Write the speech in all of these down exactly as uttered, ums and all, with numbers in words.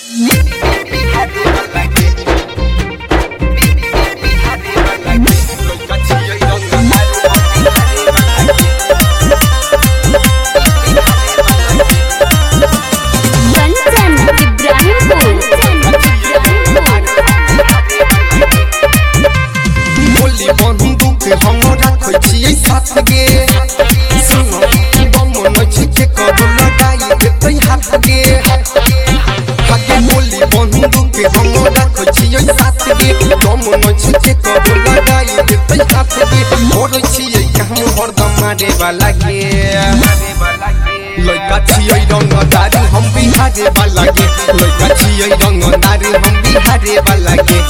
मारे वाला के लइका छियै रंगदारी हम बिहारे वाला के लइका छियै रंगदारी हम बिहारे वाला के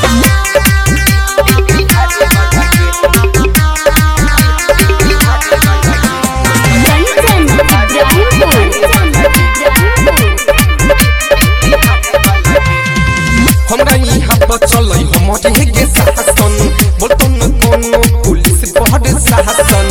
हमरा यहाँ पर चलै हमरे के शासन बोलतन कोनो पुलिस बड़ शासन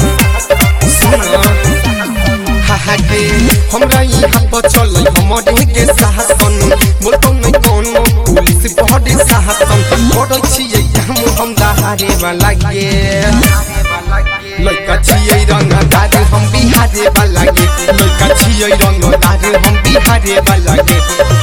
हाहाके हमरा यहाँ पर चलै हमरे के शासन बोलतन कोनो पुलिस बड़ शासन बड़ छियै हम हम दहारे वाला के लइका छियै रंगदारी हम बिहारे वाला के लइका छियै रंगदारी हम बिहारे वाला के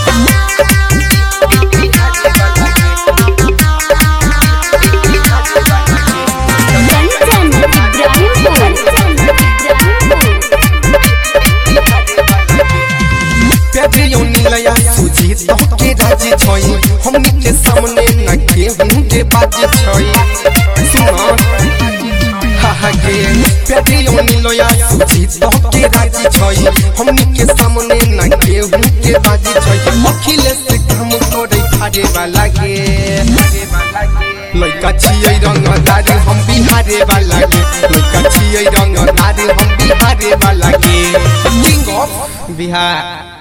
लया सूझी तो के राजी छई हमनी के सामने न केहू के बाजी छई सुना हाहा के प्यारी ओनी लया सूझी तो के राजी छई हमनी के सामने न केहू के बाजी छई अखिलेश काम करे खारे वाला के लइका छियै रंगदारी हम बिहारे वाला के लइका छियै रंगदारी हम बिहारे वाला के किंग ऑफ बिहार।